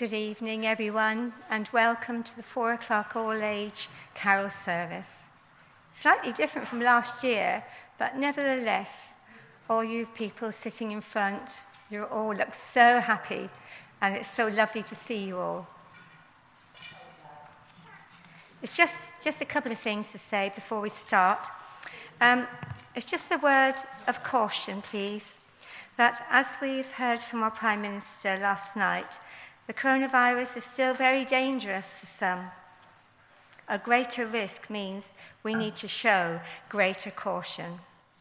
Good evening, everyone, and welcome to the 4 o'clock all-age carol service. Slightly different from last year, but nevertheless, all you people sitting in front, you all look so happy, and it's so lovely to see you all. It's just a couple of things to say before we start. It's just a word of caution, please, that as we've heard from our Prime Minister last night, the coronavirus is still very dangerous to some. A greater risk means we need to show greater caution.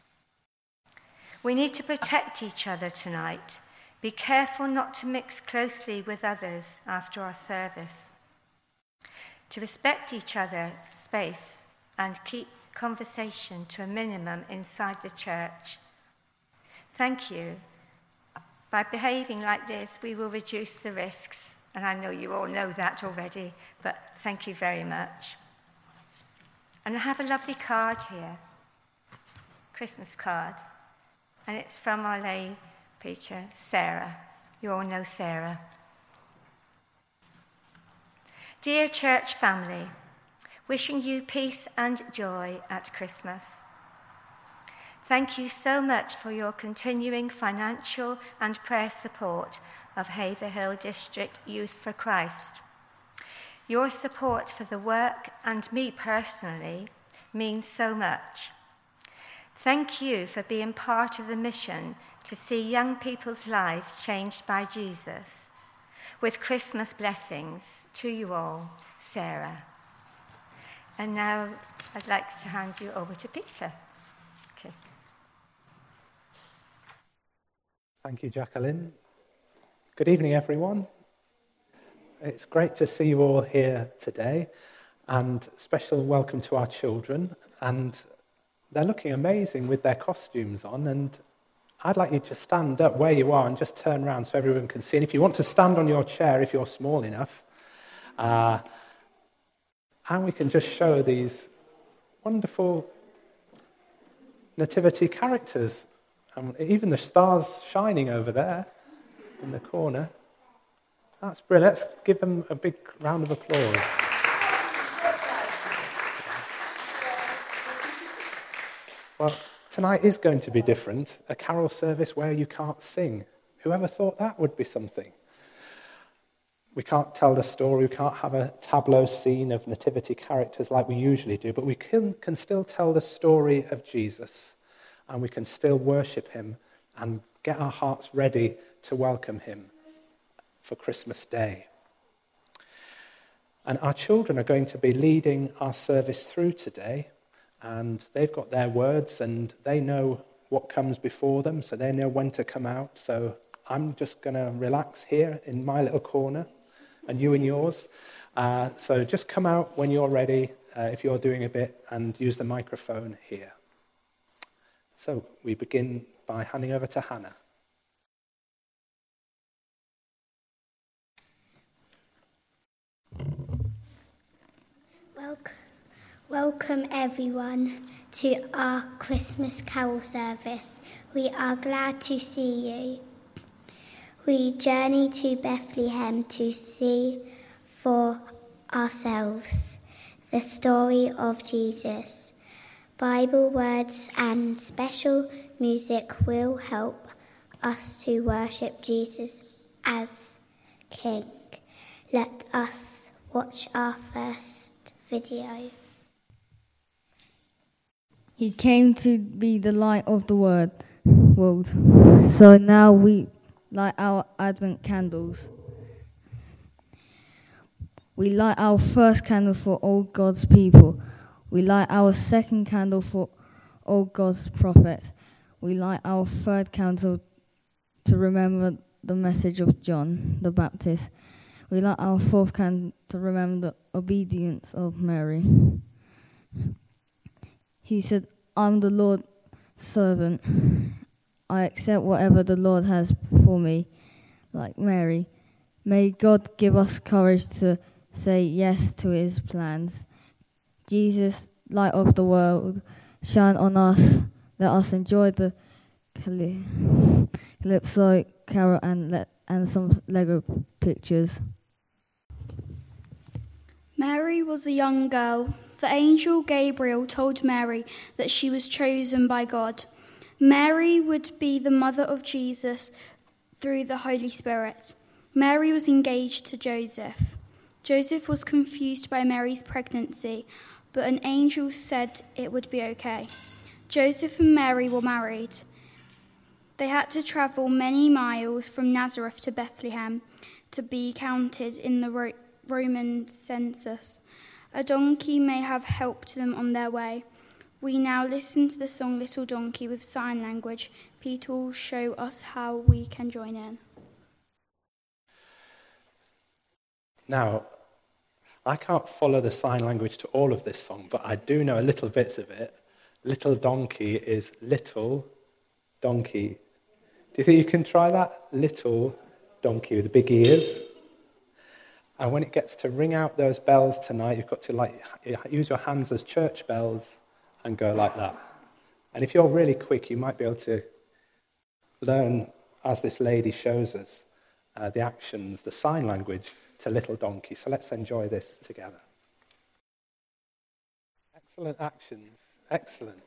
We need to protect each other tonight. Be careful not to mix closely with others after our service. To respect each other's space and keep conversation to a minimum inside the church. Thank you. By behaving like this, we will reduce the risks, and I know you all know that already, but thank you very much. And I have a lovely card here, Christmas card, and it's from our lay preacher, Sarah. You all know Sarah. Dear church family, wishing you peace and joy at Christmas. Thank you so much for your continuing financial and prayer support of Haverhill District Youth for Christ. Your support for the work and me personally means so much. Thank you for being part of the mission to see young people's lives changed by Jesus. With Christmas blessings to you all, Sarah. And now I'd like to hand you over to Peter. Okay. Thank you, Jacqueline. Good evening, everyone. It's great to see you all here today, and special welcome to our children. And they're looking amazing with their costumes on, and I'd like you to stand up where you are and just turn around so everyone can see. And if you want to stand on your chair, if you're small enough, and we can just show these wonderful nativity characters. Even the stars shining over there in the corner. That's brilliant. Let's give them a big round of applause. Well, tonight is going to be different. A carol service where you can't sing. Whoever thought that would be something? We can't tell the story. We can't have a tableau scene of nativity characters like we usually do, but we can still tell the story of Jesus. And we can still worship him and get our hearts ready to welcome him for Christmas Day. And our children are going to be leading our service through today, and they've got their words and they know what comes before them, so they know when to come out. So I'm just going to relax here in my little corner, and you in yours. So just come out when you're ready, if you're doing a bit, and use the microphone here. So we begin by handing over to Hannah. Welcome everyone to our Christmas carol service. We are glad to see you. We journey to Bethlehem to see for ourselves the story of Jesus. Bible words and special music will help us to worship Jesus as King. Let us watch our first video. He came to be the light of the world. So now we light our Advent candles. We light our first candle for all God's people. We light our second candle for all God's prophets. We light our third candle to remember the message of John the Baptist. We light our fourth candle to remember the obedience of Mary. She said, I'm the Lord's servant. I accept whatever the Lord has for me, like Mary. May God give us courage to say yes to his plans. Jesus, light of the world, shine on us. Let us enjoy the Calypso carol and some Lego pictures. Mary was a young girl. The angel Gabriel told Mary that she was chosen by God. Mary would be the mother of Jesus through the Holy Spirit. Mary was engaged to Joseph. Joseph was confused by Mary's pregnancy, but an angel said it would be okay. Joseph and Mary were married. They had to travel many miles from Nazareth to Bethlehem to be counted in the Roman census. A donkey may have helped them on their way. We now listen to the song Little Donkey with sign language. Peter will show us how we can join in. Now, I can't follow the sign language to all of this song, but I do know a little bit of it. Little donkey is little donkey. Do you think you can try that? Little donkey with the big ears. And when it gets to ring out those bells tonight, you've got to use your hands as church bells and go like that. And if you're really quick, you might be able to learn, as this lady shows us, the actions, the sign language to Little Donkey. So let's enjoy this together. Excellent actions. Excellent.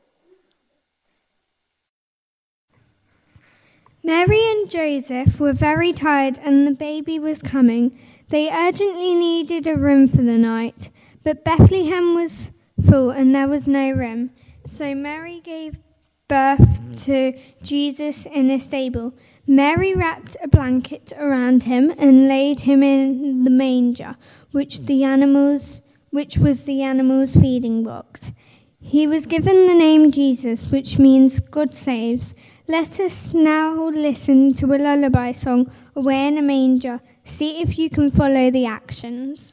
Mary and Joseph were very tired and the baby was coming. They urgently needed a room for the night, but Bethlehem was full and there was no room. So Mary gave birth to Jesus in a stable. Mary wrapped a blanket around him and laid him in the manger, which was the animal's feeding box. He was given the name Jesus, which means God saves. Let us now listen to a lullaby song, Away in a Manger. See if you can follow the actions.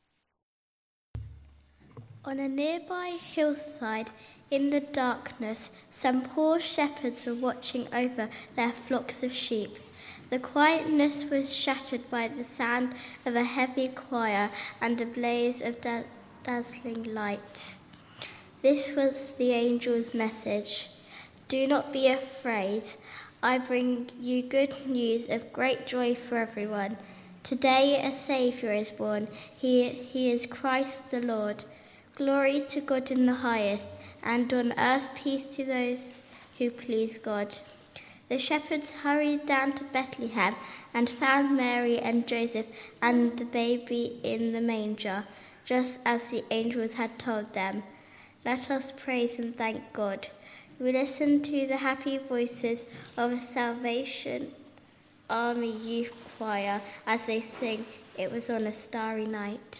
On a nearby hillside, in the darkness, some poor shepherds were watching over their flocks of sheep. The quietness was shattered by the sound of a heavy choir and a blaze of dazzling light. This was the angel's message. Do not be afraid. I bring you good news of great joy for everyone. Today a Saviour is born. He is Christ the Lord. Glory to God in the highest, and on earth peace to those who please God. The shepherds hurried down to Bethlehem and found Mary and Joseph and the baby in the manger, just as the angels had told them. Let us praise and thank God. We listen to the happy voices of a Salvation Army youth choir as they sing, It Was on a Starry Night.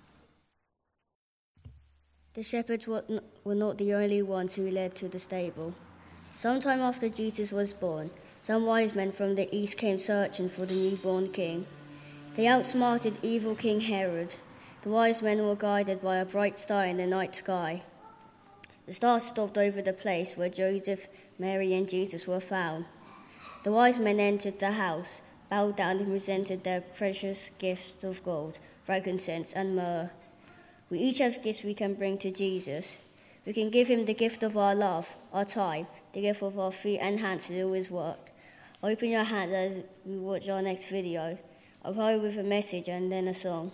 The shepherds were not the only ones who led to the stable. Sometime after Jesus was born, some wise men from the east came searching for the newborn king. They outsmarted evil King Herod. The wise men were guided by a bright star in the night sky. The star stopped over the place where Joseph, Mary, and Jesus were found. The wise men entered the house, bowed down and presented their precious gifts of gold, frankincense, and myrrh. We each have gifts we can bring to Jesus. We can give him the gift of our love, our time, the gift of our feet and hands to do his work. Open your hands as we watch our next video. I'll go with a message and then a song.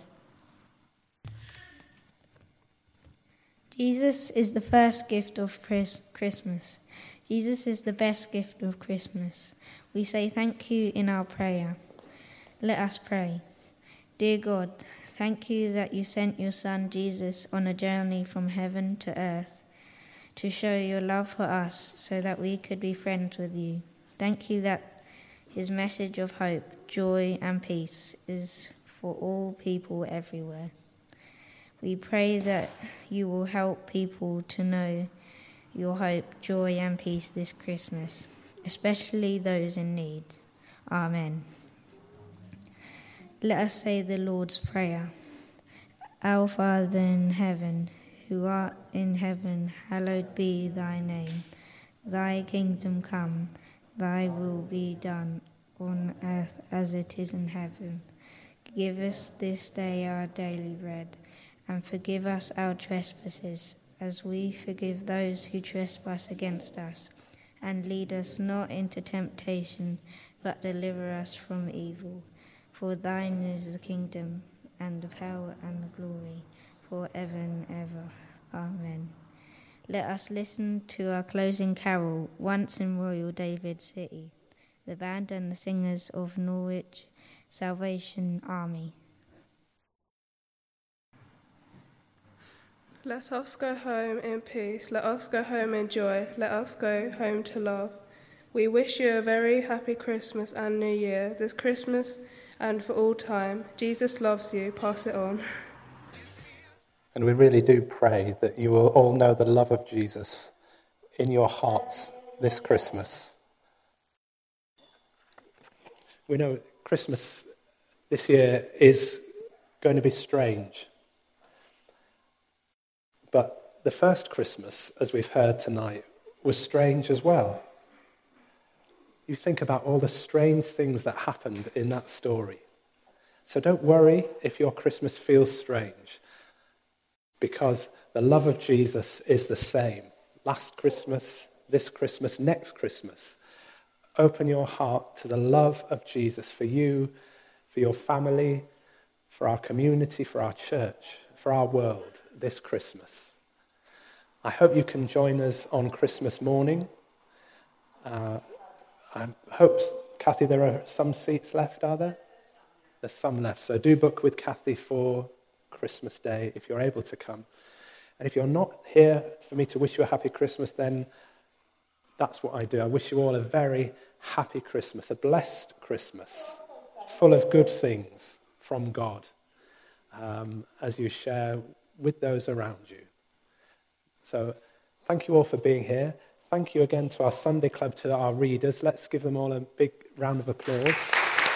Jesus is the first gift of Christmas. Jesus is the best gift of Christmas. We say thank you in our prayer. Let us pray. Dear God, thank you that you sent your Son Jesus on a journey from heaven to earth to show your love for us so that we could be friends with you. Thank you that his message of hope, joy and peace is for all people everywhere. We pray that you will help people to know your hope, joy and peace this Christmas, especially those in need. Amen. Let us say the Lord's Prayer. Our Father in heaven, who art in heaven, hallowed be thy name. Thy kingdom come, thy will be done on earth as it is in heaven. Give us this day our daily bread, and forgive us our trespasses, as we forgive those who trespass against us. And lead us not into temptation, but deliver us from evil. For thine is the kingdom, and the power, and the glory, for ever and ever. Amen. Let us listen to our closing carol, Once in Royal David City, the band and the singers of Norwich Salvation Army. Let us go home in peace, let us go home in joy, let us go home to love. We wish you a very happy Christmas and New Year, this Christmas and for all time. Jesus loves you, pass it on. And we really do pray that you will all know the love of Jesus in your hearts this Christmas. We know Christmas this year is going to be strange. But the first Christmas, as we've heard tonight, was strange as well. You think about all the strange things that happened in that story. So don't worry if your Christmas feels strange, because the love of Jesus is the same. Last Christmas, this Christmas, next Christmas. Open your heart to the love of Jesus for you, for your family, for our community, for our church, for our world this Christmas. I hope you can join us on Christmas morning. I hope, Kathy, there are some seats left, are there? There's some left, so do book with Kathy for Christmas Day if you're able to come. And if you're not here for me to wish you a happy Christmas, then that's what I do. I wish you all a very happy Christmas, a blessed Christmas, full of good things from God, as you share with those around you. So thank you all for being here. Thank you again to our Sunday Club, to our readers. Let's give them all a big round of applause.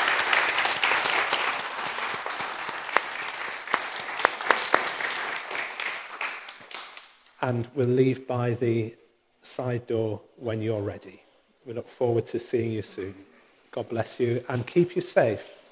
And we'll leave by the side door when you're ready. We look forward to seeing you soon. God bless you and keep you safe.